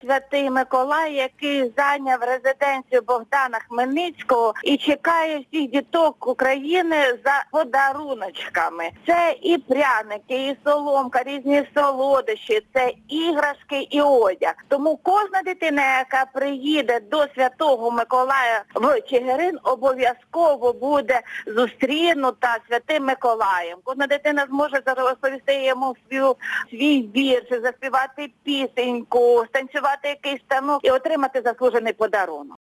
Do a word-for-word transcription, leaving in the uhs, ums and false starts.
Святий Миколай, який зайняв резиденцію Богдана Хмельницького і чекає всіх діток України за подаруночками. Це і пряники, і соломка, різні солодощі, це іграшки і одяг. Тому кожна дитина, яка приїде до Святого Миколая в Чигирин, обов'язково буде зустрінута Святим Миколаєм. Кожна дитина зможе розповісти йому свій, свій вірш, заспівати пісеньку, станцювати якийсь танок і отримати заслужений подарунок.